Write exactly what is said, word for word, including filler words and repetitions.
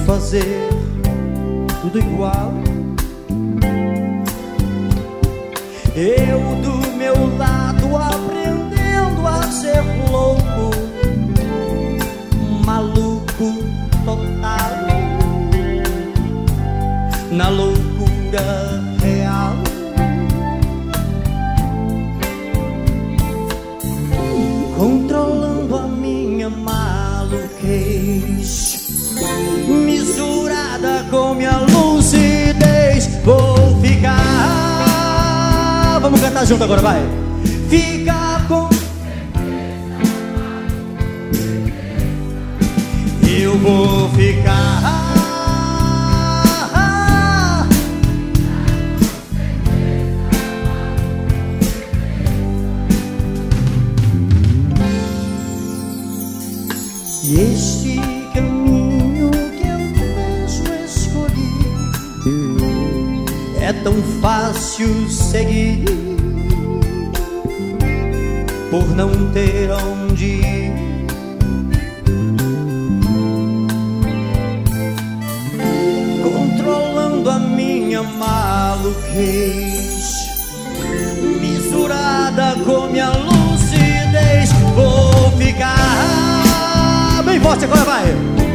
fazer tudo igual. Eu do meu lado aprendendo a ser louco, maluco total, na loucura real. Controlando a minha maluquez, misurada com minha lucidez. Vou ficar, vamos cantar junto agora, vai. Ficar com eu vou ficar. E este caminho que eu mesmo escolhi é tão fácil seguir, por não ter onde ir. Controlando a minha maluquez, misurada com minha lucidez. Vou ficar bem forte agora, vai!